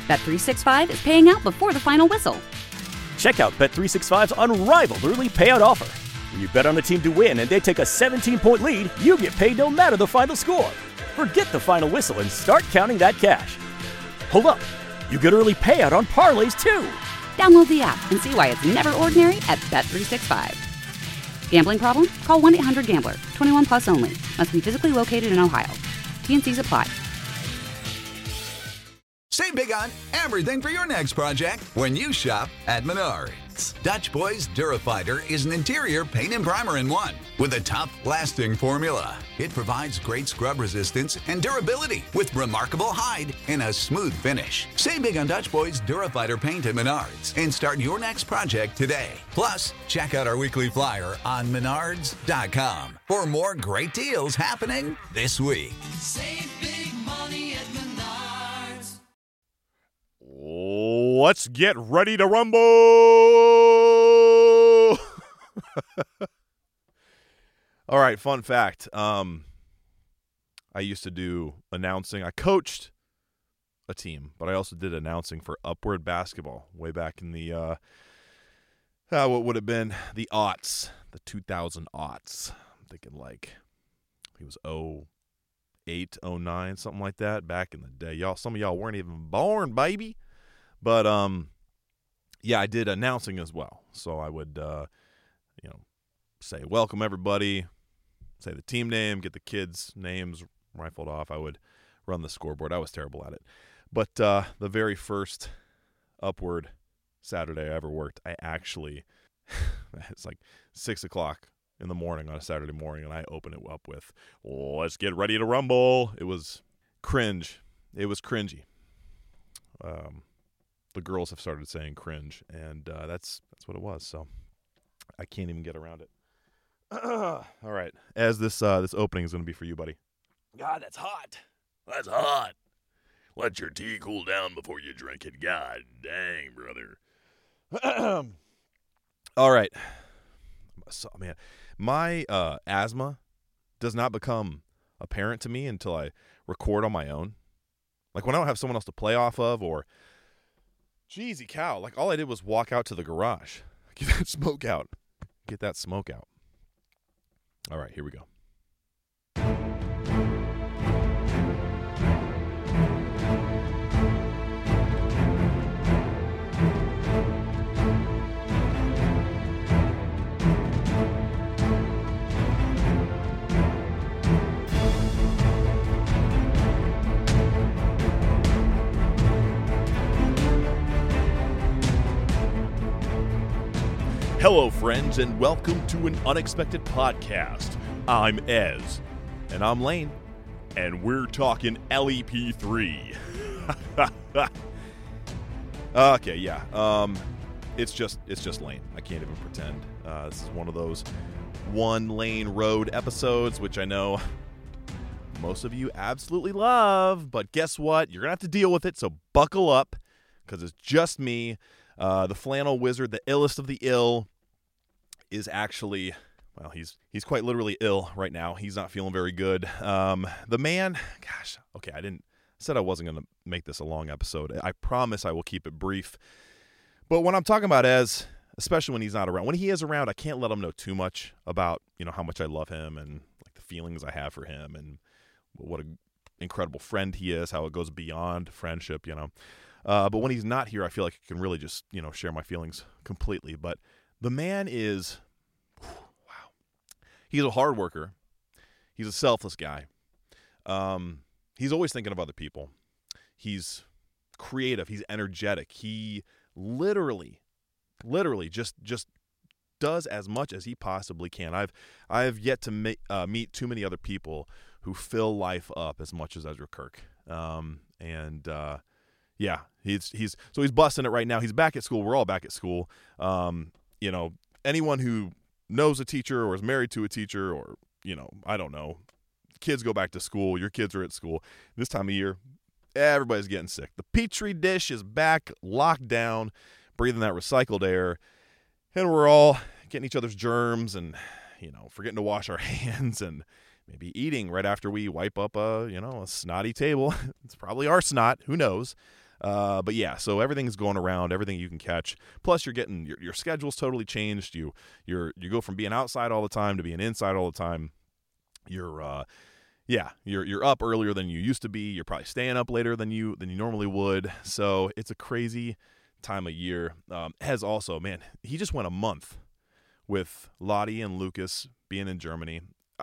Bet365 is paying out before the final whistle. Check out Bet365's unrivaled early payout offer. When you bet on a team to win and they take a 17-point lead, you get paid no matter the final score. Forget the final whistle and start counting that cash. Hold up. You get early payout on parlays, too. Download the app and see why it's never ordinary at Bet365. Gambling problem? Call 1-800-GAMBLER. 21 plus only. Must be physically located in Ohio. T&Cs apply. Save big on everything for your next project when you shop at Menards. Dutch Boys Durafighter is an interior paint and primer in one with a tough, lasting formula. It provides great scrub resistance and durability with remarkable hide and a smooth finish. Save big on Dutch Boys Durafighter paint at Menards and start your next project today. Plus, check out our weekly flyer on Menards.com for more great deals happening this week. Save big money at Menards. Let's get ready to rumble. All right, fun fact. I used to do announcing. I coached a team, but I also did announcing for Upward Basketball way back in the what would have been the aughts, the 2000 aughts. I'm thinking like he was 08, 09, something like that back in the day. Some of y'all weren't even born, baby. But yeah, I did announcing as well. So I would say welcome everybody, say the team name, get the kids' names rifled off. I would run the scoreboard. I was terrible at it. But the very first Upward Saturday I ever worked, I actually it's like 6 o'clock in the morning on a Saturday morning, and I open it up with, let's get ready to rumble. It was cringe. It was cringy. The girls have started saying cringe, and that's what it was. So I can't even get around it. All right, as this opening is going to be for you, buddy. God, that's hot. That's hot. Let your tea cool down before you drink it. God dang, brother. All right. So, man, my asthma does not become apparent to me until I record on my own. Like when I don't have someone else to play off of, or jeezy cow, like all I did was walk out to the garage, get that smoke out. All right, here we go. Hello, friends, and welcome to an unexpected podcast. I'm Ez. And I'm Lane. And we're talking LEP3. Okay, yeah. It's just Lane. I can't even pretend. This is one of those one lane road episodes, which I know most of you absolutely love. But guess what? You're going to have to deal with it, so buckle up, because it's just me. The flannel wizard, the illest of the ill, is actually, well, he's quite literally ill right now. He's not feeling very good. The man, gosh, okay, said I wasn't going to make this a long episode. I promise I will keep it brief. But when I'm talking about Ez, especially when he's not around, when he is around, I can't let him know too much about, how much I love him and like the feelings I have for him and what an incredible friend he is, how it goes beyond friendship, But when he's not here, I feel like I can really just, share my feelings completely. But the man is, wow. He's a hard worker. He's a selfless guy. He's always thinking of other people. He's creative. He's energetic. He literally just does as much as he possibly can. I've yet to meet too many other people who fill life up as much as Ezra Kirk. Yeah, he's busting it right now. He's back at school. We're all back at school. Anyone who knows a teacher or is married to a teacher or, I don't know, kids go back to school. Your kids are at school. This time of year, everybody's getting sick. The Petri dish is back, locked down, breathing that recycled air, and we're all getting each other's germs and, forgetting to wash our hands and maybe eating right after we wipe up a snotty table. It's probably our snot. Who knows? But yeah, so everything's going around, everything you can catch. Plus, you're getting your schedule's totally changed. You go from being outside all the time to being inside all the time. You're up earlier than you used to be. You're probably staying up later than you normally would. So it's a crazy time of year. Has also, man, he just went a month with Lottie and Lucas being in Germany.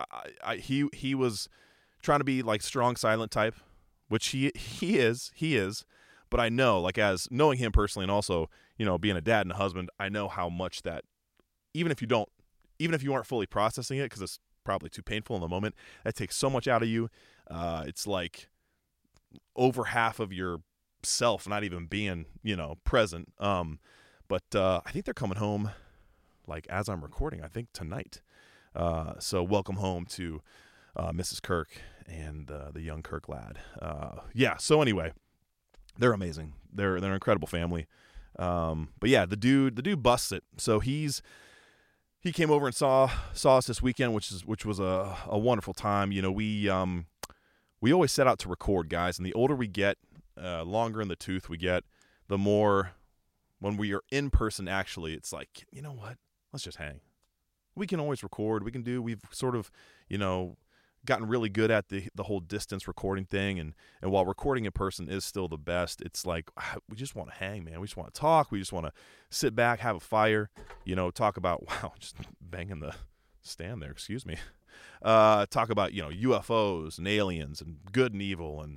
He was trying to be like strong silent type, which he is. But I know, like, as knowing him personally and also, being a dad and a husband, I know how much that, even if you aren't fully processing it, because it's probably too painful in the moment, that takes so much out of you. It's like over half of yourself not even being, present. But I think they're coming home, like, as I'm recording, I think tonight. So welcome home to Mrs. Kirk and the young Kirk lad. So anyway, they're amazing. They're an incredible family. But yeah, the dude busts it. So he came over and saw us this weekend, which was a wonderful time. We always set out to record, guys, and the older we get, longer in the tooth we get, the more when we are in person, actually, it's like, you know what? Let's just hang. We can always record. We've sort of, gotten really good at the whole distance recording thing. And while recording in person is still the best, it's like, we just want to hang, man. We just want to talk. We just want to sit back, have a fire, talk about, wow, just banging the stand there. Excuse me. Talk about, UFOs and aliens and good and evil and,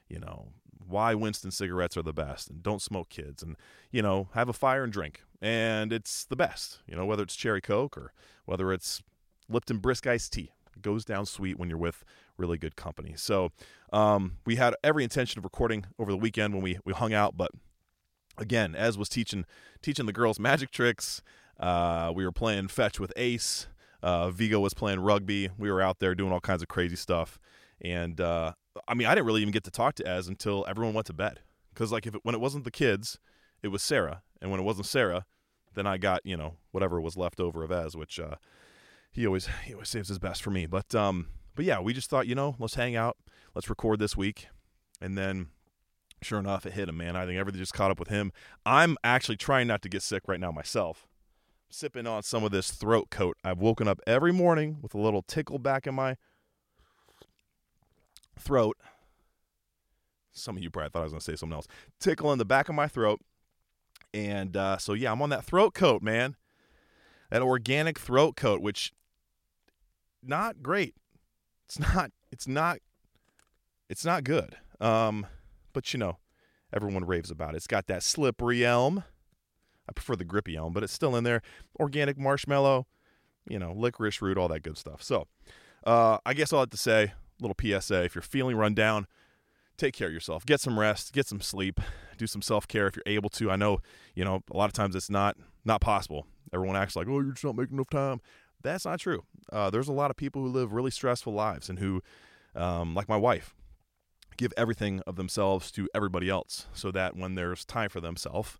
why Winston cigarettes are the best and don't smoke kids and, have a fire and drink. And it's the best, whether it's cherry Coke or whether it's Lipton brisk iced tea. It goes down sweet when you're with really good company. So we had every intention of recording over the weekend when we hung out. But again, Ez was teaching the girls magic tricks. We were playing fetch with Ace. Vigo was playing rugby. We were out there doing all kinds of crazy stuff. And I didn't really even get to talk to Ez until everyone went to bed. Because when it wasn't the kids, it was Sarah. And when it wasn't Sarah, then I got, whatever was left over of Ez, which he always saves his best for me. But yeah, we just thought, let's hang out. Let's record this week. And then sure enough, it hit him, man. I think everything just caught up with him. I'm actually trying not to get sick right now myself. Sipping on some of this throat coat. I've woken up every morning with a little tickle back in my throat. Some of you probably thought I was going to say something else. Tickle in the back of my throat. And so, yeah, I'm on that throat coat, man. That organic throat coat, which not great. It's not good. But everyone raves about it. It's got that slippery elm. I prefer the grippy elm, but it's still in there. Organic marshmallow, licorice root, all that good stuff. So, I guess I'll have to say, a little PSA, if you're feeling run down, take care of yourself. Get some rest, get some sleep, do some self-care if you're able to. I know, a lot of times it's not possible. Everyone acts like, oh, you're just not making enough time. That's not true. There's a lot of people who live really stressful lives and who, like my wife, give everything of themselves to everybody else so that when there's time for themselves,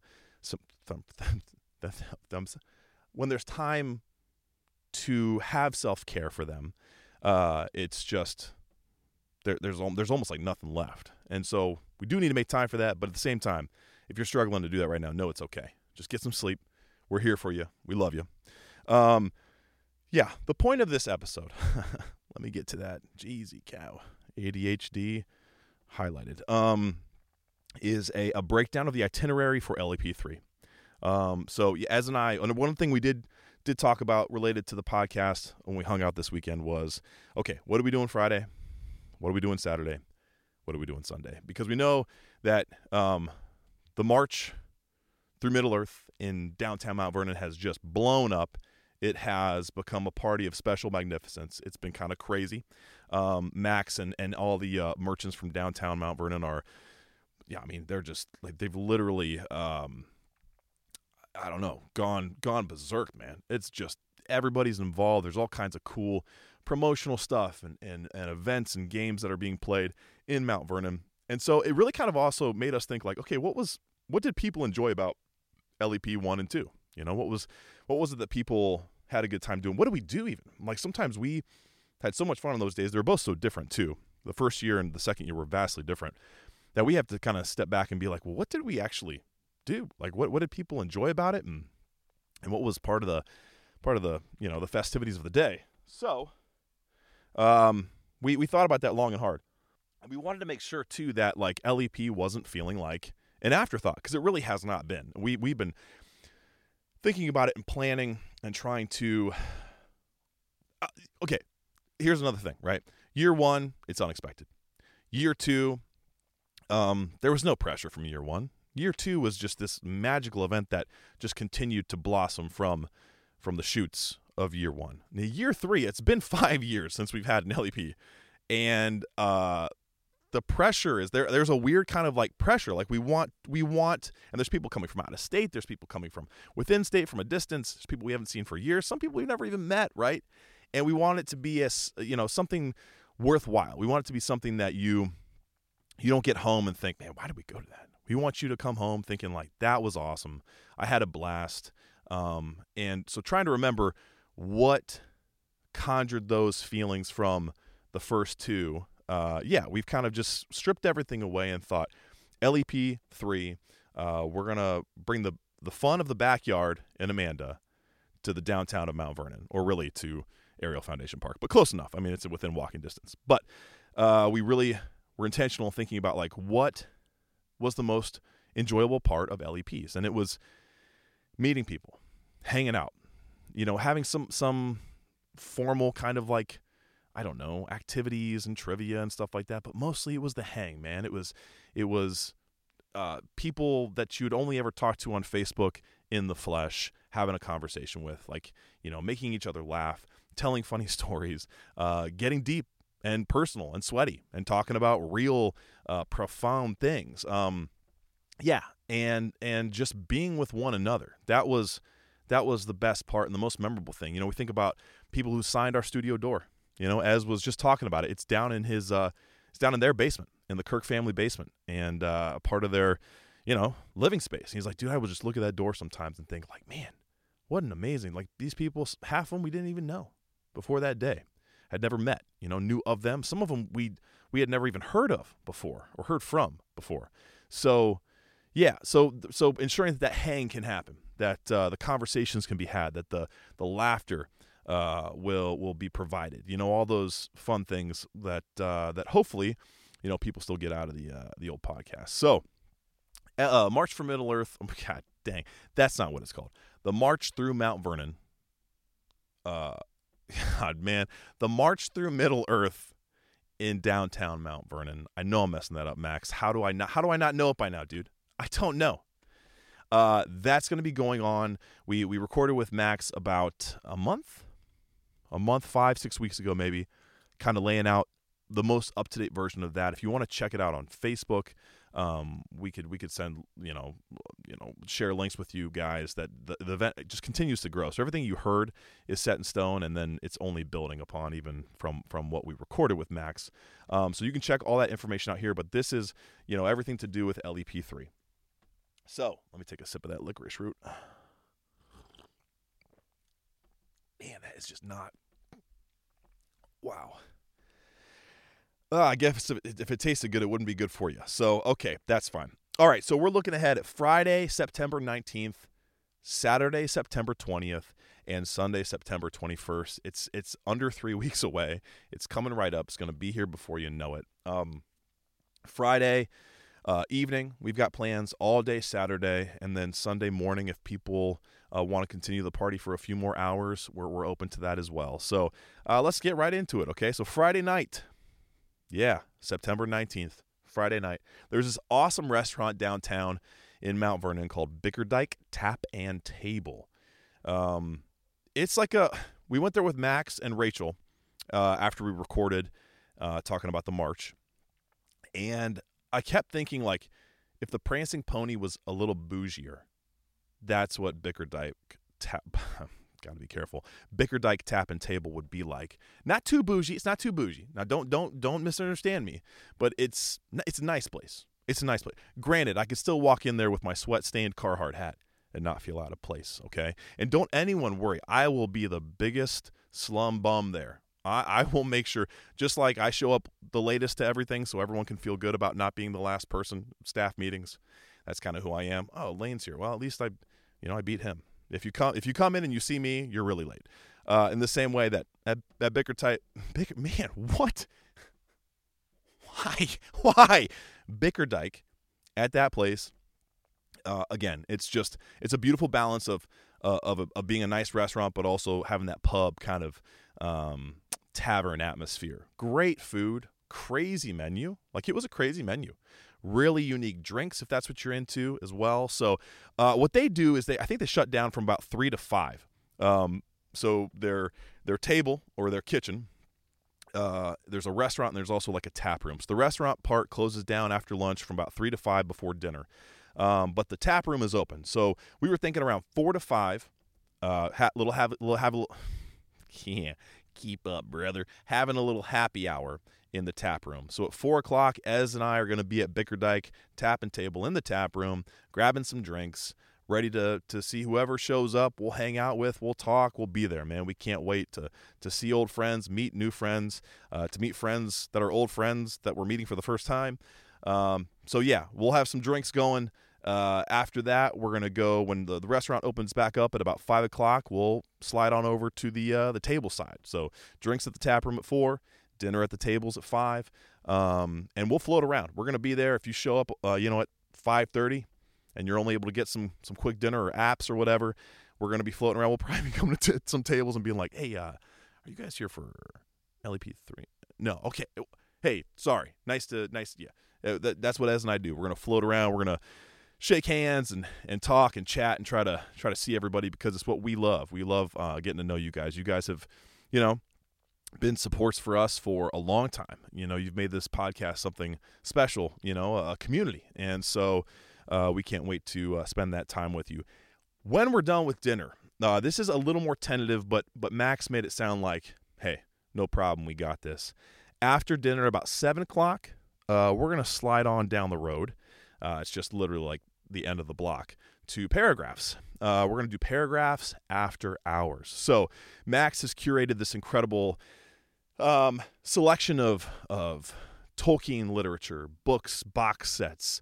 when there's time to have self-care for them, it's just there's almost like nothing left. And so we do need to make time for that. But at the same time, if you're struggling to do that right now, no, it's okay. Just get some sleep. We're here for you. We love you. Yeah, the point of this episode, let me get to that. Jeezy cow. ADHD highlighted. Is a breakdown of the itinerary for LEP3. So Ez and I, and one thing we did talk about related to the podcast when we hung out this weekend was, okay, what are we doing Friday? What are we doing Saturday? What are we doing Sunday? Because we know that the march through Middle Earth in downtown Mount Vernon has just blown up. It has become a party of special magnificence. It's been kind of crazy. Max and all the merchants from downtown Mount Vernon are, they're just like, they've literally, gone berserk, man. It's just everybody's involved. There's all kinds of cool promotional stuff and events and games that are being played in Mount Vernon. And so it really kind of also made us think like, okay, what did people enjoy about LEP 1 and 2? What was it that people had a good time doing? What did we do even? Like sometimes we had so much fun on those days. They were both so different too. The first year and the second year were vastly different. that we have to kind of step back and be like, well, what did we actually do? Like, what did people enjoy about it, and what was part of the the festivities of the day? So, we thought about that long and hard, and we wanted to make sure too that like LEP wasn't feeling like an afterthought, because it really has not been. We've been thinking about it and planning and trying to. Okay, here's another thing, right? Year one, it's unexpected. Year two, there was no pressure from year one. Year two was just this magical event that just continued to blossom from the shoots of year one. Now, year three, it's been 5 years since we've had an LEP, and the pressure is there. There's a weird kind of like pressure. Like we want, and there's people coming from out of state. There's people coming from within state, from a distance. There's people we haven't seen for years. Some people we've never even met, right? And we want it to be something worthwhile. We want it to be something that you don't get home and think, man, why did we go to that? We want you to come home thinking like, that was awesome. I had a blast. And so trying to remember what conjured those feelings from the first two. We've kind of just stripped everything away and thought, LEP 3, we're going to bring the fun of the backyard in Amanda to the downtown of Mount Vernon, or really to Ariel Foundation Park, but close enough. I mean, it's within walking distance. But we really were intentional in thinking about like what was the most enjoyable part of LEPs, and it was meeting people, hanging out, having some formal kind of like, I don't know, activities and trivia and stuff like that. But mostly it was the hang, man. It was people that you'd only ever talk to on Facebook in the flesh, having a conversation with, like, making each other laugh, telling funny stories, getting deep and personal and sweaty, and talking about real profound things. And just being with one another. That was the best part and the most memorable thing. We think about people who signed our studio door. As was just talking about it, it's down in it's down in their basement, in the Kirk family basement, and a part of their, living space. And he's like, dude, I would just look at that door sometimes and think like, man, what an amazing, like these people, half of them we didn't even know before that day, had never met, knew of them. Some of them we had never even heard of before or heard from before. So yeah, so ensuring that hang can happen, that the conversations can be had, that the laughter will be provided. All those fun things that hopefully, people still get out of the old podcast. So, March for Middle Earth. Oh, God dang, that's not what it's called. The March Through Mount Vernon. God, man, the March Through Middle Earth in downtown Mount Vernon. I know I'm messing that up, Max. How do I not know it by now, dude? I don't know. That's going to be going on. We recorded with Max about a month, 5-6 weeks ago, maybe, kind of laying out the most up-to-date version of that. If you want to check it out on Facebook, we could send, share links with you guys. That the event just continues to grow. So everything you heard is set in stone, and then it's only building upon even from what we recorded with Max. So you can check all that information out here, but this is, everything to do with LEP3. So let me take a sip of that licorice root. Man, that is just not. Wow. I guess if it tasted good, it wouldn't be good for you. So, okay, that's fine. All right, so we're looking ahead at Friday, September 19th, Saturday, September 20th, and Sunday, September 21st. It's under 3 weeks away. It's coming right up. It's going to be here before you know it. Friday evening, we've got plans all day Saturday, and then Sunday morning, if people want to continue the party for a few more hours, we're open to that as well. So let's get right into it, okay? So Friday night, September 19th, Friday night, there's this awesome restaurant downtown in Mount Vernon called Bickerdike Tap and Table. It's like we went there with Max and Rachel after we recorded talking about the March, and I kept thinking, like, if the Prancing Pony was a little bougier, that's what Bickerdike Got to be careful. Bickerdike Tap and Table would be like. Not too bougie. It's not too bougie. Now, don't misunderstand me, but it's a nice place. It's a nice place. Granted, I could still walk in there with my sweat-stained Carhartt hat and not feel out of place, okay? And don't anyone worry. I will be the biggest slum bum there. I will make sure, just like I show up the latest to everything so everyone can feel good about not being the last person, staff meetings. That's kind of who I am. Oh, Lane's here. Well, at least I beat him. If you come in and you see me, you're really late. In the same way that man, what? Why? Bickerdike at that place. Again, it's a beautiful balance of being a nice restaurant, but also having that pub kind of tavern atmosphere. Great food, crazy menu. Like, it was a crazy menu. Really unique drinks, if that's what you're into as well. So what they do is I think they shut down from about 3 to 5. So their table or their kitchen, there's a restaurant and there's also like a tap room. So the restaurant part closes down after lunch from about 3 to 5 before dinner. But the tap room is open. So we were thinking around 4 to 5. Yeah, keep up, brother. Having a little happy hour in the tap room. So at 4 o'clock, Ez and I are going to be at Bickerdike Tap and Table in the tap room, grabbing some drinks, ready to see whoever shows up. We'll hang out with, we'll talk, we'll be there, man. We can't wait to see old friends, meet new friends, to meet friends that are old friends that we're meeting for the first time. So yeah, we'll have some drinks going. After that, we're going to go, when the restaurant opens back up at about 5 o'clock, we'll slide on over to the table side. So drinks at the tap room at 4, dinner at the tables at 5, and we'll float around. We're going to be there. If you show up, at 5:30 and you're only able to get some quick dinner or apps or whatever, we're going to be floating around. We'll probably be coming to some tables and being like, hey, are you guys here for LEP3? No. Okay. Hey, sorry. Nice to yeah. That's what Ez and I do. We're going to float around. We're going to shake hands and talk and chat and try to see everybody, because it's what we love. We love getting to know you guys. You guys have, been supports for us for a long time. You've made this podcast something special, a community. And so we can't wait to spend that time with you. When we're done with dinner, this is a little more tentative, but Max made it sound like, hey, no problem, we got this. After dinner, about 7 o'clock, we're going to slide on down the road. It's just literally like the end of the block to Paragraphs. We're going to do Paragraphs after hours. So Max has curated this incredible selection of Tolkien literature, books, box sets,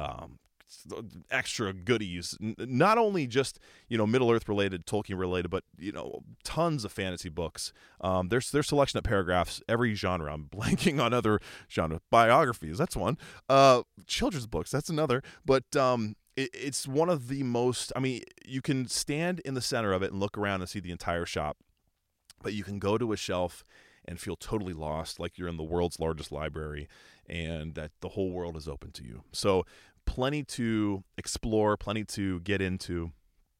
extra goodies, not only just Middle-earth related, Tolkien related, but tons of fantasy books. There's selection of Paragraphs, every genre. I'm blanking on other genre. Biographies, that's one. Children's books, that's another. But it's one of the most, you can stand in the center of it and look around and see the entire shop, but you can go to a shelf and feel totally lost, like you're in the world's largest library and that the whole world is open to you. So plenty to explore, plenty to get into.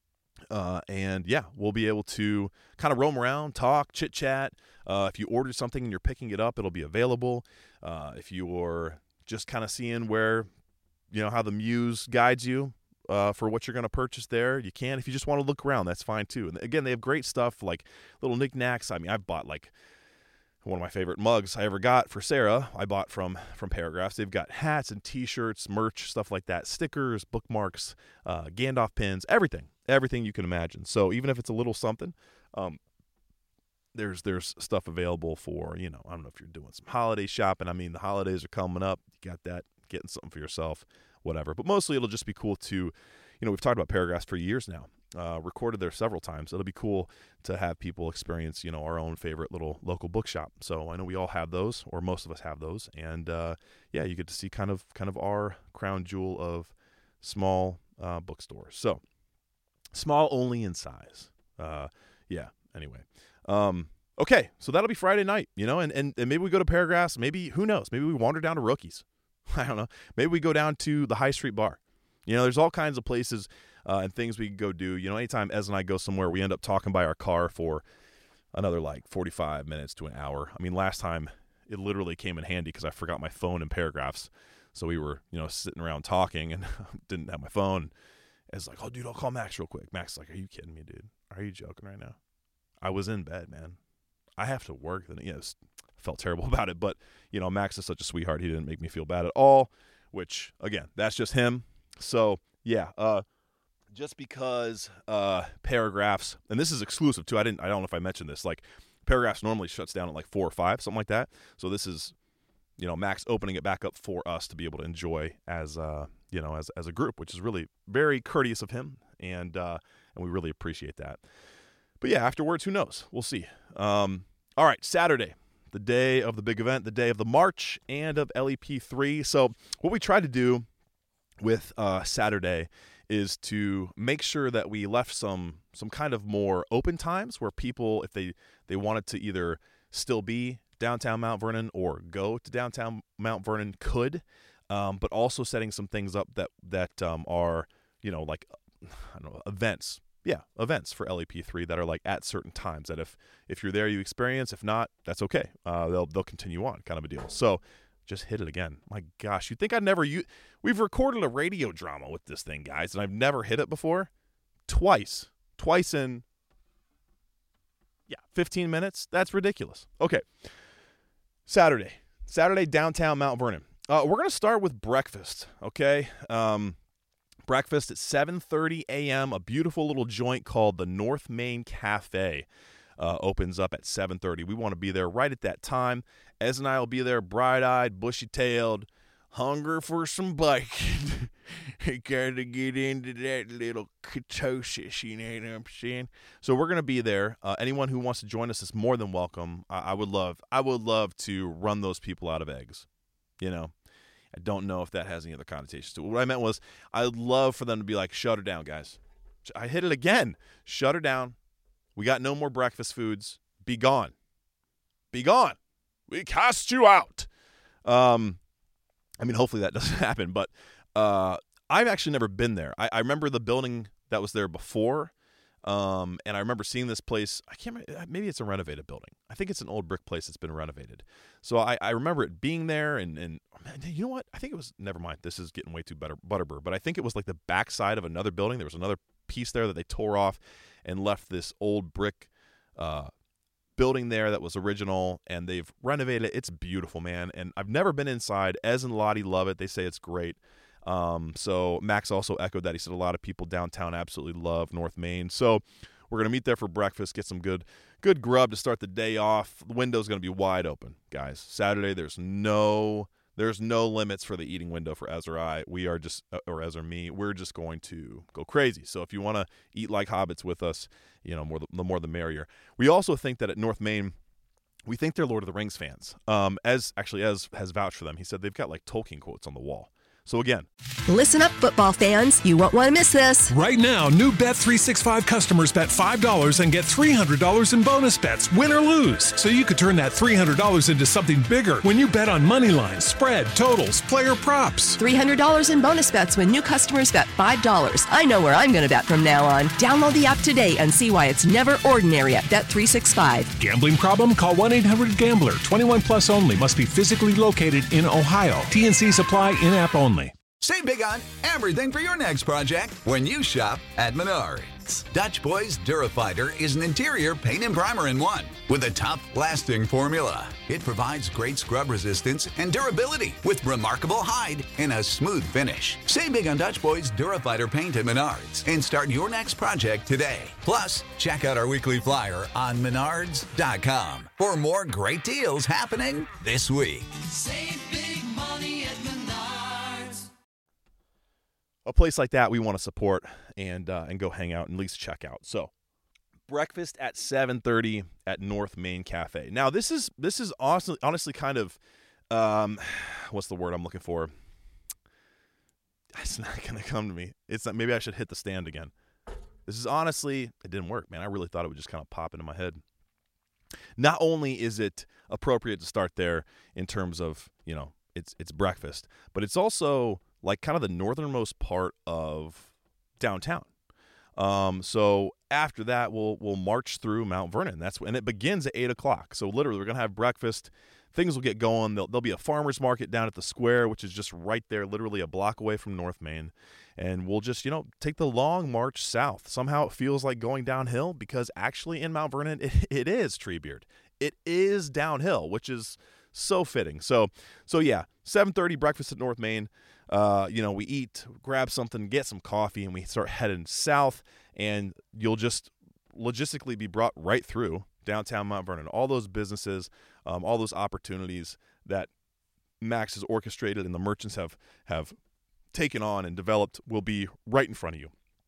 And yeah, we'll be able to kind of roam around, talk, chit chat. If you ordered something and you're picking it up, it'll be available. If you're just kind of seeing where, how the muse guides you for what you're going to purchase there, you can. If you just want to look around, that's fine too. And again, they have great stuff like little knickknacks. I've bought like one of my favorite mugs I ever got for Sarah, I bought from Paragraphs. They've got hats and T-shirts, merch, stuff like that, stickers, bookmarks, Gandalf pins, everything you can imagine. So even if it's a little something, there's stuff available for, I don't know if you're doing some holiday shopping. The holidays are coming up. You got that, getting something for yourself, whatever. But mostly it'll just be cool to, we've talked about Paragraphs for years now. Recorded there several times. It'll be cool to have people experience, our own favorite little local bookshop. So I know we all have those, or most of us have those, and you get to see kind of our crown jewel of small bookstores. So small only in size. Anyway. Okay, so that'll be Friday night, and maybe we go to Paragraphs. Maybe, who knows? Maybe we wander down to Rookies. I don't know. Maybe we go down to the High Street Bar. There's all kinds of places and things we can go do. Anytime Ez and I go somewhere, we end up talking by our car for another 45 minutes to an hour. Last time it literally came in handy because I forgot my phone in Paragraphs. So we were, sitting around talking and didn't have my phone. Ez like, oh, dude, I'll call Max real quick. Max is like, are you kidding me, dude? Are you joking right now? I was in bed, man. I have to work. Then, felt terrible about it. But, Max is such a sweetheart. He didn't make me feel bad at all, which, again, that's just him. So, yeah, just because Paragraphs, and this is exclusive too, I don't know if I mentioned this, Paragraphs normally shuts down at like 4 or 5, something like that. So this is, Max opening it back up for us to be able to enjoy as a group, which is really very courteous of him, and we really appreciate that. But yeah, afterwards, who knows? We'll see. All right, Saturday, the day of the big event, the day of the march and of LEP3. So what we tried to do with Saturday is to make sure that we left some kind of more open times where people, if they wanted to either still be downtown Mount Vernon or go to downtown Mount Vernon, could, but also setting some things up that are, like, I don't know, events. Yeah, events for LEP3 that are like at certain times that if you're there, you experience. If not, that's okay. They'll continue on, kind of a deal. So just hit it again. My gosh, you'd think I'd never we've recorded a radio drama with this thing, guys, and I've never hit it before. Twice in 15 minutes. That's ridiculous. Okay. Saturday, downtown Mount Vernon. We're going to start with breakfast, okay? Breakfast at 7:30 a.m. A beautiful little joint called the North Main Cafe opens up at 7:30. We want to be there right at that time. Ez and I will be there bright-eyed, bushy-tailed, hunger for some bacon. Got to get into that little ketosis, you know what I'm saying? So we're going to be there. Anyone who wants to join us is more than welcome. I would love to run those people out of eggs, I don't know if that has any other connotations to it. What I meant was I'd love for them to be like, shut her down, guys. I hit it again. Shut her down. We got no more breakfast foods. Be gone. Be gone. We cast you out. Hopefully that doesn't happen, but I've actually never been there. I remember the building that was there before, and I remember seeing this place. I can't remember, maybe it's a renovated building. I think it's an old brick place that's been renovated. So I remember it being there, and you know what? I think it was, never mind. This is getting way too butterbur, but I think it was like the backside of another building. There was another piece there that they tore off and left this old brick building there that was original, and they've renovated it. It's beautiful, man, and I've never been inside. Ez and Lottie love it. They say it's great. So Max also echoed that. He said a lot of people downtown absolutely love North Main. So we're going to meet there for breakfast, get some good grub to start the day off. The window's going to be wide open, guys. Saturday, there's no limits for the eating window for Ez or I. We are just, or Ez or me, we're just going to go crazy. So if you want to eat like hobbits with us, the more the merrier. We also think that at North Main, we think they're Lord of the Rings fans. Ez has vouched for them. He said they've got like Tolkien quotes on the wall. So again, listen up, football fans. You won't want to miss this. Right now, new Bet365 customers bet $5 and get $300 in bonus bets, win or lose. So you could turn that $300 into something bigger when you bet on money lines, spread, totals, player props. $300 in bonus bets when new customers bet $5. I know where I'm going to bet from now on. Download the app today and see why it's never ordinary at Bet365. Gambling problem? Call 1-800-GAMBLER. 21 plus only. Must be physically located in Ohio. T&Cs apply. In-app only. Save big on everything for your next project when you shop at Menards. Dutch Boys Durafighter is an interior paint and primer in one with a tough, lasting formula. It provides great scrub resistance and durability with remarkable hide and a smooth finish. Save big on Dutch Boys Durafighter paint at Menards and start your next project today. Plus, check out our weekly flyer on Menards.com for more great deals happening this week. Save big money at Menards. a place like that we want to support and go hang out and at least check out. So breakfast at 7:30 at North Main Cafe. Now this is honestly kind of what's the word I'm looking for? It's not going to come to me. It's not, maybe I should hit the stand again. This is honestly, it didn't work, man. I really thought it would just kind of pop into my head. Not only is it appropriate to start there in terms of, it's breakfast, but it's also like kind of the northernmost part of downtown. So after that, we'll march through Mount Vernon. And it begins at 8:00. So literally, we're gonna have breakfast. Things will get going. There'll be a farmer's market down at the square, which is just right there, literally a block away from North Main. And we'll just, take the long march south. Somehow it feels like going downhill because actually in Mount Vernon, it is Treebeard. It is downhill, which is so fitting. So yeah, 7:30 breakfast at North Main. We eat, grab something, get some coffee, and we start heading south. And you'll just logistically be brought right through downtown Mount Vernon, all those businesses, all those opportunities that Max has orchestrated and the merchants have taken on and developed will be right in front of you.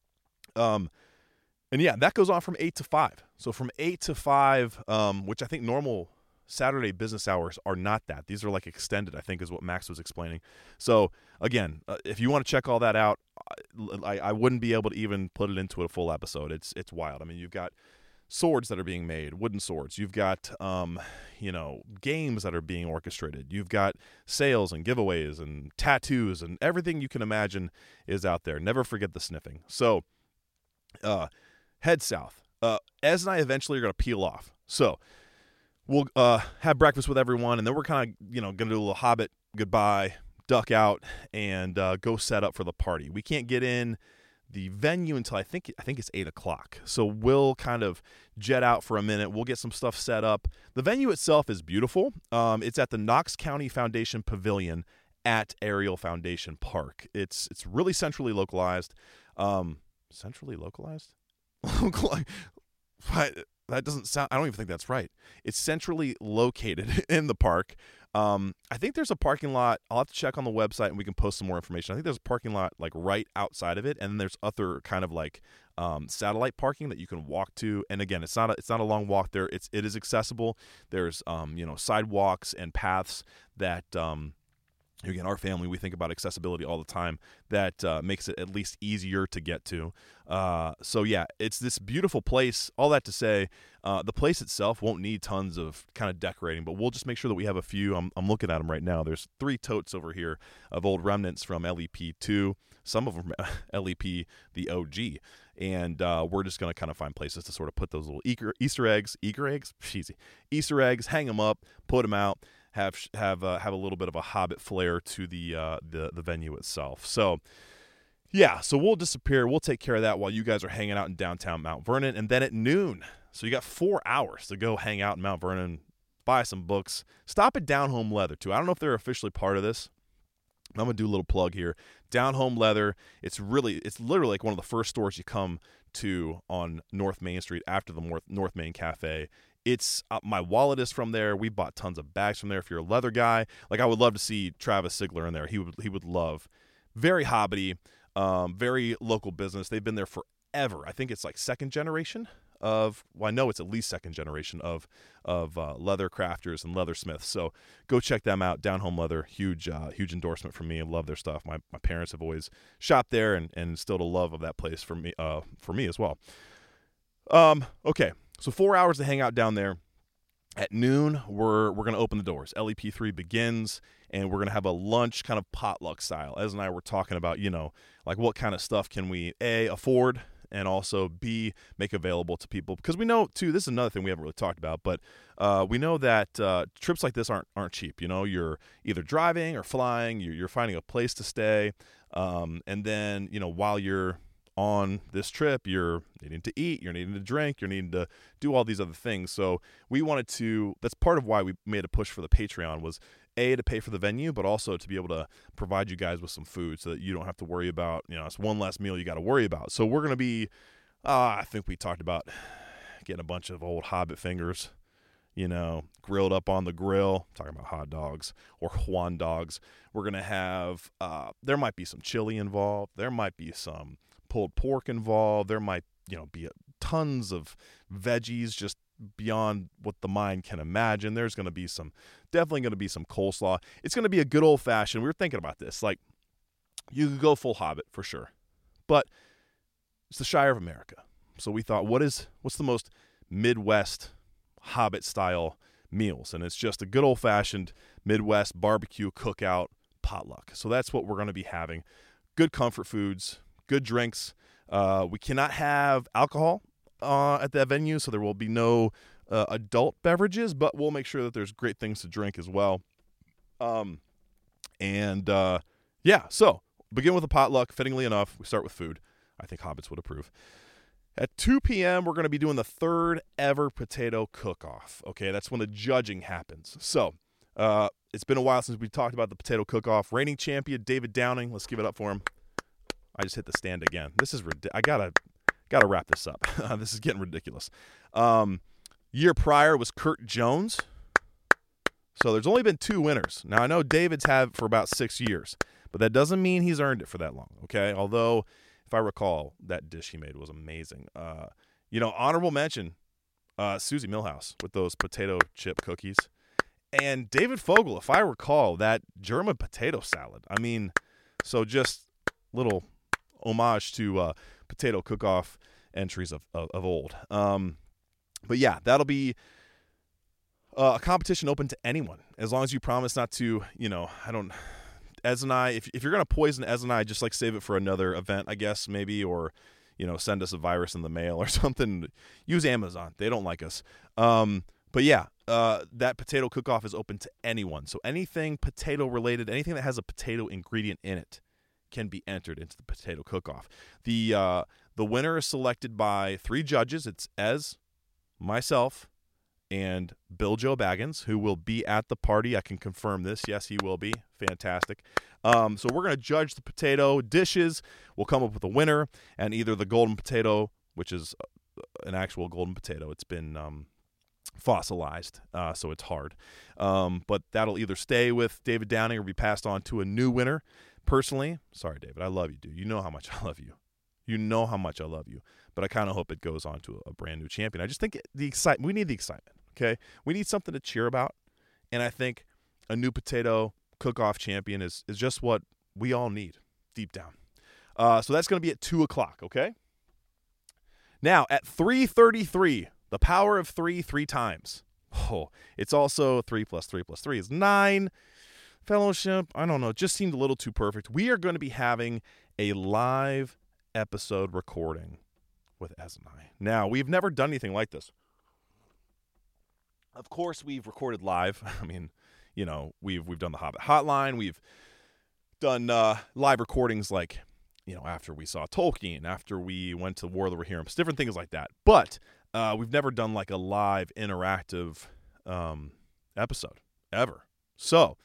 And yeah, that goes on from 8 to 5. So from 8 to 5, which I think normal Saturday business hours are not that. These are like extended, I think is what Max was explaining. So again, if you want to check all that out, I wouldn't be able to even put it into a full episode. It's wild. I mean, you've got swords that are being made, wooden swords. You've got, games that are being orchestrated. You've got sales and giveaways and tattoos and everything you can imagine is out there. Never forget the sniffing. So head south. Ez and I eventually are going to peel off. So we'll have breakfast with everyone, and then we're kind of, going to do a little Hobbit goodbye, duck out, and go set up for the party. We can't get in the venue until I think it's 8 o'clock. So we'll kind of jet out for a minute. We'll get some stuff set up. The venue itself is beautiful. It's at the Knox County Foundation Pavilion at Ariel Foundation Park. It's really centrally localized. Centrally localized? That doesn't sound, I don't even think that's right. It's centrally located in the park. I think there's a parking lot. I'll have to check on the website and we can post some more information. I think there's a parking lot like right outside of it, and then there's other kind of like satellite parking that you can walk to. And again, it's not a long walk there. It is accessible. There's sidewalks and paths that again, our family, we think about accessibility all the time. That makes it at least easier to get to. So yeah, it's this beautiful place. All that to say, the place itself won't need tons of kind of decorating, but we'll just make sure that we have a few. I'm looking at them right now. There's 3 totes over here of old remnants from LEP2, some of them LEP, the OG. And we're just going to kind of find places to sort of put those little Easter eggs, Easter eggs, hang them up, put them out. Have a little bit of a Hobbit flair to the venue itself. So yeah, so we'll disappear. We'll take care of that while you guys are hanging out in downtown Mount Vernon. And then at noon, so you got 4 hours to go hang out in Mount Vernon, buy some books, stop at Down Home Leather too. I don't know if they're officially part of this. I'm gonna do a little plug here. Down Home Leather. It's literally like one of the first stores you come to on North Main Street after the North Main Cafe. It's my wallet is from there. We bought tons of bags from there. If you're a leather guy, like I would love to see Travis Sigler in there. He would love. Very hobbity, very local business. They've been there forever. I think it's like second generation I know it's at least second generation of leather crafters and leathersmiths. So go check them out. Down Home Leather, huge endorsement from me. I love their stuff. My parents have always shopped there and instilled a love of that place for me as well. Okay. So 4 hours to hang out down there. At noon, we're going to open the doors. LEP3 begins, and we're going to have a lunch kind of potluck style. Ez and I were talking about, like what kind of stuff can we, A, afford, and also, B, make available to people. Because we know, too, this is another thing we haven't really talked about, but we know that trips like this aren't cheap. You're either driving or flying. You're finding a place to stay. And then, while you're on this trip, you're needing to eat, you're needing to drink, you're needing to do all these other things. So we wanted to, that's part of why we made a push for the Patreon was A, to pay for the venue, but also to be able to provide you guys with some food so that you don't have to worry about, it's one less meal you got to worry about. So we're going to be, I think we talked about getting a bunch of old Hobbit fingers, grilled up on the grill, talking about hot dogs or Juan dogs. We're going to have, there might be some chili involved. There might be some pulled pork involved. There might, be tons of veggies just beyond what the mind can imagine. There's going to be definitely going to be some coleslaw. It's going to be a good old fashioned. We were thinking about this. Like, you could go full Hobbit for sure, but it's the Shire of America. So we thought, what's the most Midwest Hobbit style meals? And it's just a good old fashioned Midwest barbecue cookout potluck. So that's what we're going to be having. Good comfort foods, good drinks. We cannot have alcohol at that venue, so there will be no adult beverages, but we'll make sure that there's great things to drink as well. So begin with a potluck. Fittingly enough, we start with food. I think hobbits would approve. At 2 p.m., we're going to be doing the 3rd ever potato cook-off. Okay, that's when the judging happens. So it's been a while since we talked about the potato cook-off. Reigning champion David Downing. Let's give it up for him. I just hit the stand again. This is ridiculous. I gotta wrap this up. This is getting ridiculous. Year prior was Kurt Jones. So there's only been 2 winners. Now, I know David's had for about 6 years, but that doesn't mean he's earned it for that long, okay? Although, if I recall, that dish he made was amazing. Honorable mention, Susie Millhouse with those potato chip cookies. And David Fogel, if I recall, that German potato salad. I mean, so just little homage to potato cook-off entries of old. But yeah, that'll be a competition open to anyone, as long as you promise not to, Ez and I, if you're going to poison Ez and I, just like save it for another event, I guess, maybe, or, send us a virus in the mail or something. Use Amazon. They don't like us. But yeah, that potato cook-off is open to anyone. So anything potato-related, anything that has a potato ingredient in it can be entered into the potato cook-off. The winner is selected by 3 judges. It's Ez, myself, and Bill Joe Baggins, who will be at the party. I can confirm this. Yes, he will be. Fantastic. So we're going to judge the potato dishes. We'll come up with a winner, and either the golden potato, which is an actual golden potato. It's been fossilized, so it's hard. But that'll either stay with David Downing or be passed on to a new winner. Personally, sorry, David, I love you, dude. You know how much I love you. But I kind of hope it goes on to a brand new champion. I just think we need the excitement, okay? We need something to cheer about, and I think a new potato cook-off champion is just what we all need deep down. So that's going to be at 2 o'clock, okay? Now, at 3:33, the power of 3 times. Oh, it's also 3 plus 3 plus 3 is 9. Fellowship, I don't know, it just seemed a little too perfect. We are going to be having a live episode recording with Ez and I. Now, we've never done anything like this. Of course, we've recorded live. I mean, we've done the Hobbit Hotline. We've done live recordings like, after we saw Tolkien, after we went to War of the Rohirrim, different things like that. But we've never done like a live interactive episode ever. So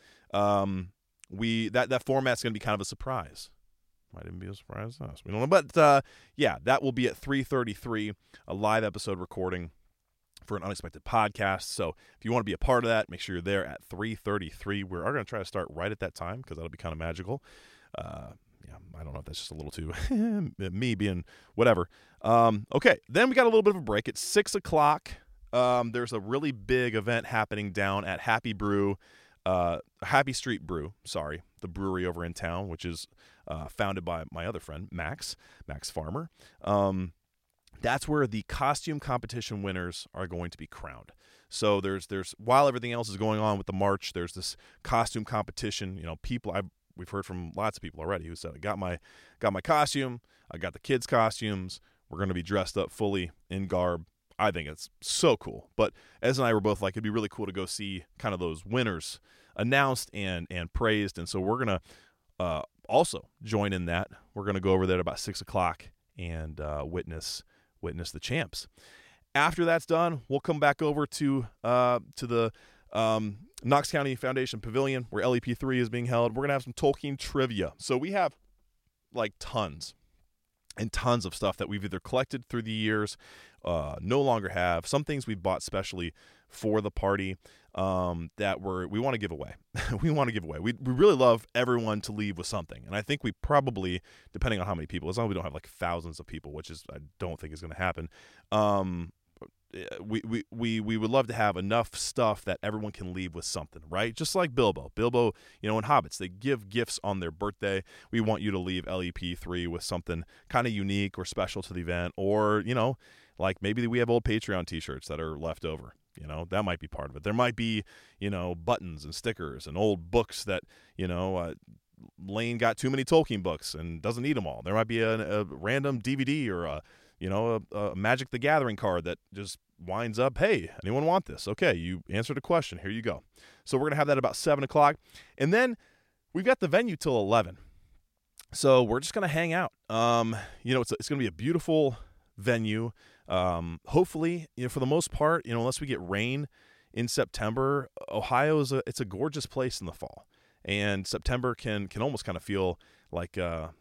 that format's going to be kind of a surprise. Might even be a surprise to us. We don't know. But, yeah, that will be at 3:33, a live episode recording for an unexpected podcast. So if you want to be a part of that, make sure you're there at 3:33. We are going to try to start right at that time because that'll be kind of magical. I don't know if that's just a little too me being whatever. Okay, then we got a little bit of a break. At 6 o'clock, there's a really big event happening down at Happy Street Brew, the brewery over in town, which is founded by my other friend, Max Farmer. That's where the costume competition winners are going to be crowned. So there's while everything else is going on with the march, there's this costume competition. We've heard from lots of people already who said, I got my costume, I got the kids' costumes, we're going to be dressed up fully in garb. I think it's so cool. But Ez and I were both like, it'd be really cool to go see kind of those winners announced and praised. And so we're going to also join in that. We're going to go over there at about 6 o'clock and witness the champs. After that's done, we'll come back over to the Knox County Foundation Pavilion where LEP3 is being held. We're going to have some Tolkien trivia. So we have like tons and tons of stuff that we've either collected through the years, no longer have. Some things we've bought specially for the party that we want to give away. We We really love everyone to leave with something. And I think we probably, depending on how many people, as long as we don't have like thousands of people, which is I don't think is going to happen, we would love to have enough stuff that everyone can leave with something, right? Just like Bilbo, in Hobbits, they give gifts on their birthday. We want you to leave LEP3 with something kind of unique or special to the event, or, like maybe we have old Patreon t-shirts that are left over. That might be part of it. There might be, buttons and stickers and old books that, Lane got too many Tolkien books and doesn't need them all. There might be a random DVD or a Magic the Gathering card that just winds up, hey, anyone want this? Okay, you answered a question. Here you go. So we're going to have that about 7 o'clock. And then we've got the venue till 11. So we're just going to hang out. It's going to be a beautiful venue. Hopefully, for the most part, unless we get rain in September, Ohio it's a gorgeous place in the fall. And September can almost kind of feel like, a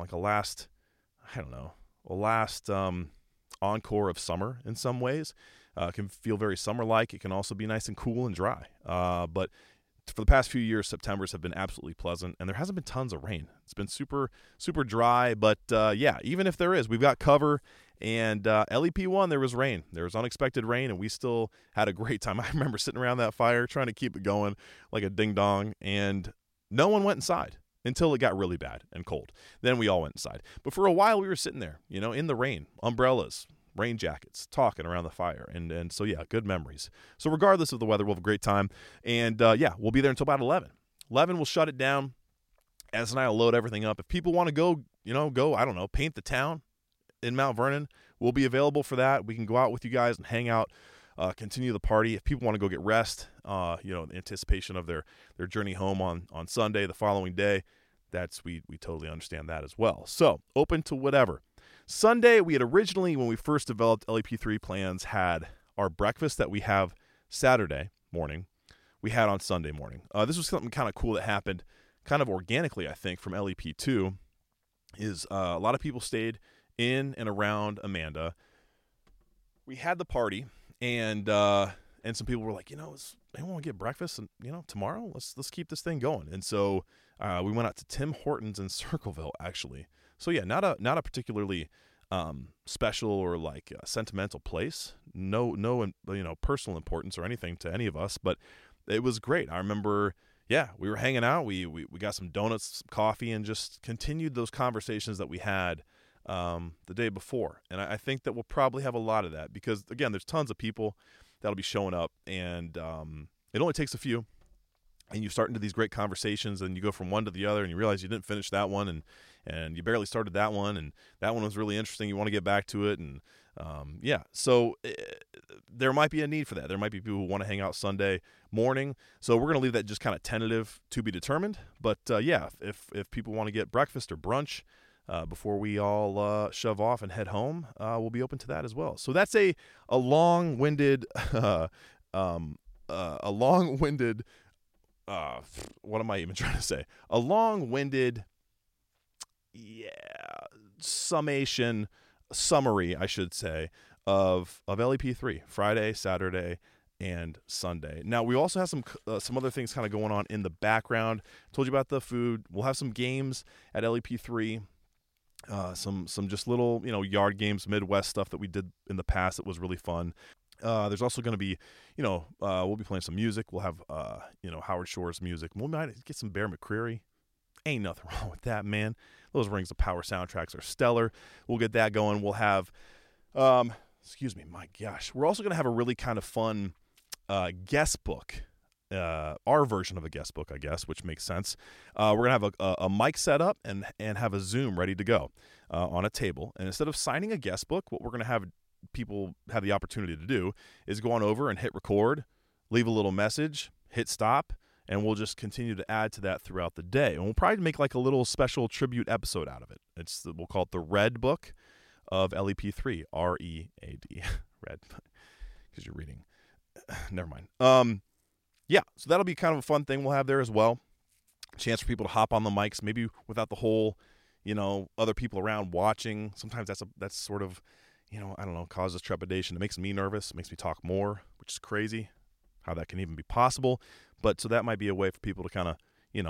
last encore of summer in some ways. can feel very summer-like. It can also be nice and cool and dry. But for the past few years, Septembers have been absolutely pleasant, and there hasn't been tons of rain. It's been super, super dry, but yeah, even if there is, we've got cover. And LEP1, there was rain. There was unexpected rain, and we still had a great time. I remember sitting around that fire trying to keep it going like a ding-dong, and no one went inside until it got really bad and cold. Then we all went inside. But for a while, we were sitting there, in the rain, umbrellas, rain jackets, talking around the fire. And so, yeah, good memories. So regardless of the weather, we'll have a great time. And, yeah, we'll be there until about 11. 11, we'll shut it down. Az and I will load everything up. If people want to go, I don't know, paint the town in Mount Vernon, we'll be available for that. We can go out with you guys and hang out, continue the party. If people want to go get rest, in anticipation of their journey home on Sunday, the following day, we totally understand that as well. So open to whatever. Sunday, we had originally, when we first developed LEP3 plans, had our breakfast that we have Saturday morning. We had on Sunday morning. This was something kind of cool that happened kind of organically, I think, from LEP2, is a lot of people stayed in and around Amanda. We had the party, and some people were like, anyone want to get breakfast? And tomorrow, let's keep this thing going. And so we went out to Tim Hortons in Circleville, actually. So yeah, not a particularly special or like sentimental place. No, personal importance or anything to any of us, but it was great. I remember, yeah, we were hanging out. We got some donuts, some coffee, and just continued those conversations that we had the day before. And I think that we'll probably have a lot of that because, again, there's tons of people that'll be showing up, and it only takes a few. And you start into these great conversations, and you go from one to the other, and you realize you didn't finish that one, and you barely started that one, and that one was really interesting. You want to get back to it, and yeah. So there might be a need for that. There might be people who want to hang out Sunday morning. So we're going to leave that just kind of tentative to be determined. But yeah, if people want to get breakfast or brunch before we all shove off and head home, we'll be open to that as well. So that's a long-winded, what am I even trying to say? A long-winded, summary, I should say, of LEP3, Friday, Saturday, and Sunday. Now, we also have some other things kind of going on in the background. Told you about the food. We'll have some games at LEP3. Some just little, yard games, Midwest stuff that we did in the past that was really fun. There's also going to be, we'll be playing some music. We'll have, Howard Shore's music. We might get some Bear McCreary. Ain't nothing wrong with that, man. Those Rings of Power soundtracks are stellar. We'll get that going. We'll have, my gosh. We're also going to have a really kind of fun guest book. Our version of a guest book, I guess, which makes sense. We're going to have a mic set up and have a Zoom ready to go on a table. And instead of signing a guest book, what we're going to have people have the opportunity to do is go on over and hit record, leave a little message, hit stop, and we'll just continue to add to that throughout the day. And we'll probably make like a little special tribute episode out of it. We'll call it the Red Book of LEP3, R-E-A-D, Red, because you're reading. Never mind. Yeah, so that'll be kind of a fun thing we'll have there as well. Chance for people to hop on the mics, maybe without the whole, other people around watching. Sometimes that's sort of, I don't know, causes trepidation. It makes me nervous. It makes me talk more, which is crazy how that can even be possible. But so that might be a way for people to kind of,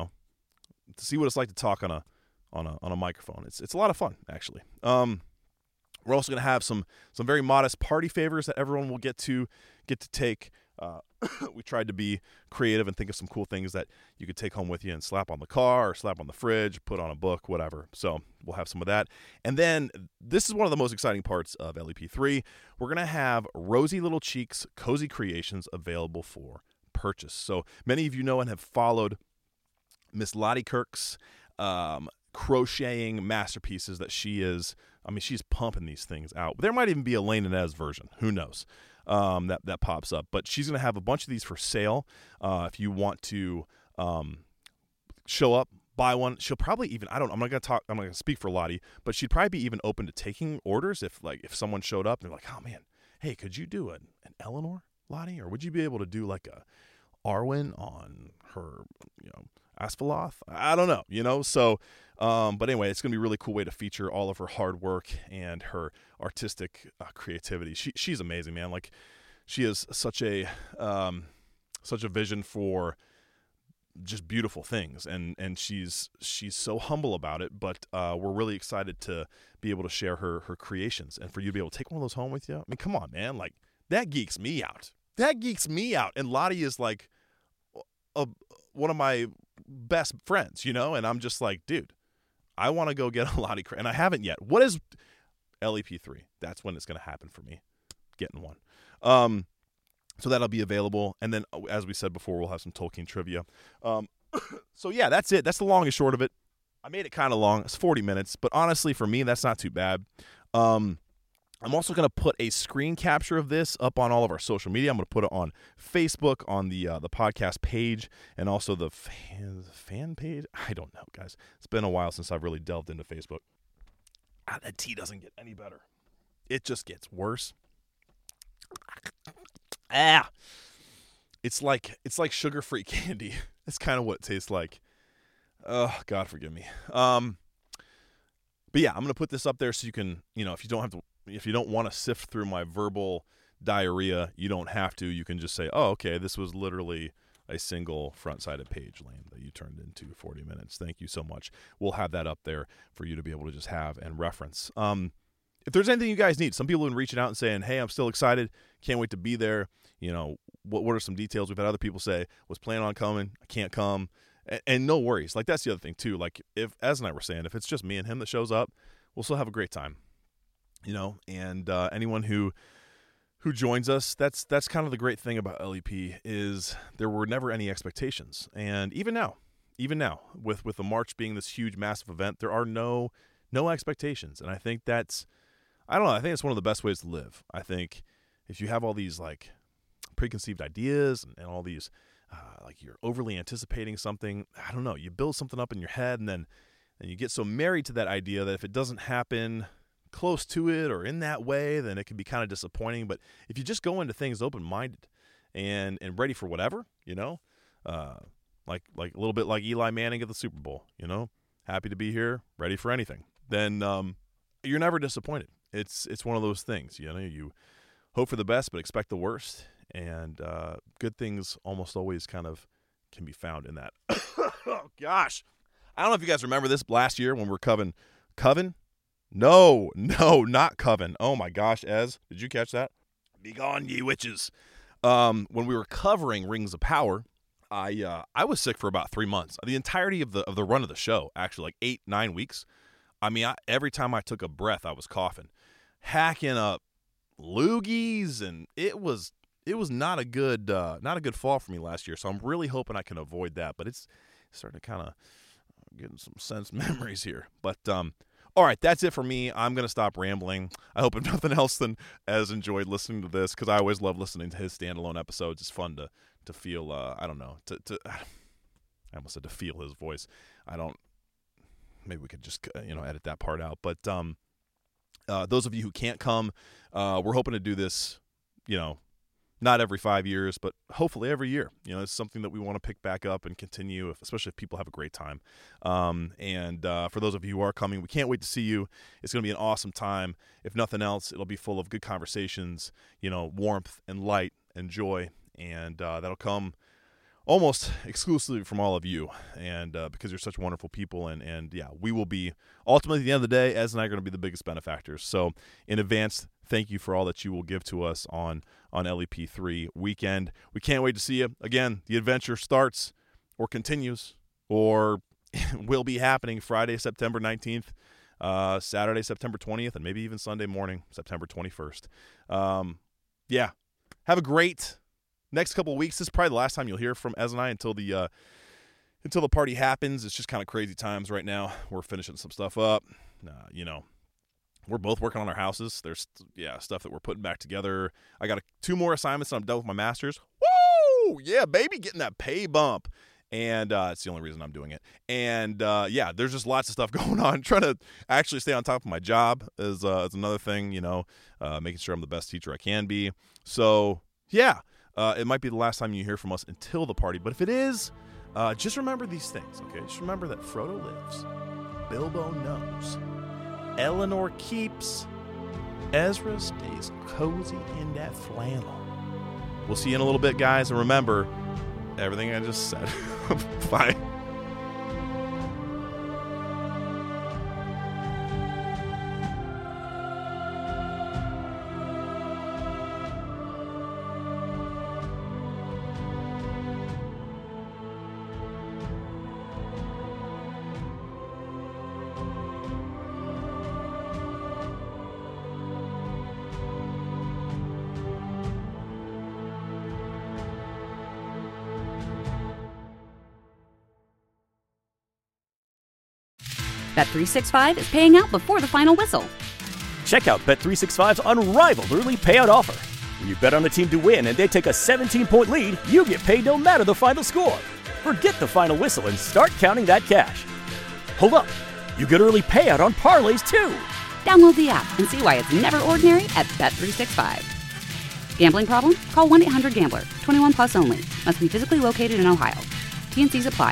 to see what it's like to talk on a microphone. It's a lot of fun, actually. We're also going to have some very modest party favors that everyone will get to take. We tried to be creative and think of some cool things that you could take home with you and slap on the car or slap on the fridge, put on a book, whatever. So we'll have some of that. And then this is one of the most exciting parts of LEP3. We're going to have Rosy Little Cheeks Cozy Creations available for purchase. So many of you know and have followed Miss Lottie Kirk's crocheting masterpieces that she is. I mean, she's pumping these things out. There might even be a Lane Inez version. Who knows? That pops up. But she's going to have a bunch of these for sale. If you want to show up, buy one. She'll probably even, I'm not going to speak for Lottie, but she'd probably be even open to taking orders if someone showed up and they're like, oh man, hey, could you do an Eleanor, Lottie? Or would you be able to do like a Arwen on her, Asphaleth? I don't know, so, but anyway, it's going to be a really cool way to feature all of her hard work and her artistic creativity. She's amazing, man. Like, she has such a vision for just beautiful things, and she's so humble about it. But we're really excited to be able to share her creations, and for you to be able to take one of those home with you. I mean, come on, man! Like, that geeks me out. That geeks me out. And Lottie is like one of my best friends, you know. And I'm just like, dude, I want to go get a Lottie, and I haven't yet. What is LEP3? That's when it's going to happen for me, getting one. So that'll be available. And then, as we said before, we'll have some Tolkien trivia. So, yeah, that's it. That's the long and short of it. I made it kind of long. It's 40 minutes. But honestly, for me, that's not too bad. I'm also going to put a screen capture of this up on all of our social media. I'm going to put it on Facebook, on the podcast page, and also the fan page. I don't know, guys. It's been a while since I've really delved into Facebook. That tea doesn't get any better. It just gets worse. It's like sugar-free candy. That's kind of what it tastes like. Oh, God forgive me. But yeah, I'm gonna put this up there so you can, if you don't want to sift through my verbal diarrhea, you don't have to. You can just say, oh, okay, this was literally a single front-sided page, Lane, that you turned into 40 minutes. Thank you so much. We'll have that up there for you to be able to just have and reference. If there's anything you guys need, some people have been reaching out and saying, hey, I'm still excited. Can't wait to be there. What are some details? We've had other people say, was planning on coming. I can't come. And no worries. Like, that's the other thing, too. Like, if, as and I were saying, if it's just me and him that shows up, we'll still have a great time. And anyone who joins us, that's kind of the great thing about LEP is there were never any expectations. And even now, with the March being this huge, massive event, there are no expectations. And I think I think it's one of the best ways to live. I think if you have all these like preconceived ideas and all these like you're overly anticipating something, I don't know, you build something up in your head and then you get so married to that idea that if it doesn't happen close to it or in that way, then it can be kind of disappointing. But if you just go into things open-minded and ready for whatever, like a little bit like Eli Manning at the Super Bowl, happy to be here, ready for anything, then you're never disappointed. It's one of those things, you hope for the best but expect the worst, and good things almost always kind of can be found in that. Oh, gosh. I don't know if you guys remember this last year when we were Coven? No, not Coven. Oh, my gosh, Ez, did you catch that? Begone, ye witches. When we were covering Rings of Power, I was sick for about 3 months. The entirety of the run of the show, actually, like 8-9 weeks. I mean, every time I took a breath, I was coughing, hacking up loogies, and it was not a good fall for me last year. So I'm really hoping I can avoid that. But it's starting to kind of getting some sense memories here. But all right, that's it for me. I'm gonna stop rambling. I hope if nothing else than has enjoyed listening to this, because I always love listening to his standalone episodes. It's fun to feel. I don't know. I almost said to feel his voice. Maybe we could just edit that part out. But those of you who can't come, we're hoping to do this, not every 5 years, but hopefully every year. It's something that we want to pick back up and continue, especially if people have a great time. And for those of you who are coming, we can't wait to see you. It's going to be an awesome time. If nothing else, it'll be full of good conversations, warmth and light and joy. And that'll come almost exclusively from all of you, and because you're such wonderful people, and yeah, we will be, ultimately at the end of the day, Ez and I are going to be the biggest benefactors. So in advance, thank you for all that you will give to us on LEP3 weekend. We can't wait to see you. Again, the adventure starts or continues or will be happening Friday, September 19th, Saturday, September 20th, and maybe even Sunday morning, September 21st. Yeah, have a great next couple of weeks. This is probably the last time you'll hear from Ez and I until the party happens. It's just kind of crazy times right now. We're finishing some stuff up. We're both working on our houses. There's stuff that we're putting back together. I got 2 more assignments and I'm done with my master's. Woo! Yeah, baby, getting that pay bump. And it's the only reason I'm doing it. And there's just lots of stuff going on. Trying to actually stay on top of my job is another thing, making sure I'm the best teacher I can be. So, yeah. It might be the last time you hear from us until the party, but if it is, just remember these things, okay? Just remember that Frodo lives, Bilbo knows, Eleanor keeps, Ezra stays cozy in that flannel, We'll see you in a little bit, guys. And remember, everything I just said. Bye. Bet365 is paying out before the final whistle. Check out Bet365's unrivaled early payout offer. When you bet on a team to win and they take a 17-point lead, you get paid no matter the final score. Forget the final whistle and start counting that cash. Hold up, you get early payout on parlays too. Download the app and see why it's never ordinary at Bet365. Gambling problem? Call 1-800-GAMBLER. 21 plus only. Must be physically located in Ohio. T&Cs apply.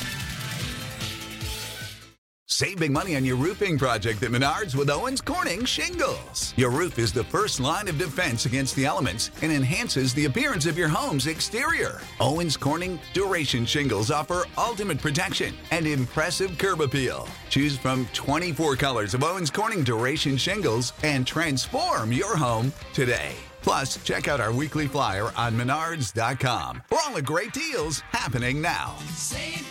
Save big money on your roofing project at Menards with Owens Corning Shingles. Your roof is the first line of defense against the elements and enhances the appearance of your home's exterior. Owens Corning Duration Shingles offer ultimate protection and impressive curb appeal. Choose from 24 colors of Owens Corning Duration Shingles and transform your home today. Plus, check out our weekly flyer on Menards.com for all the great deals happening now. Save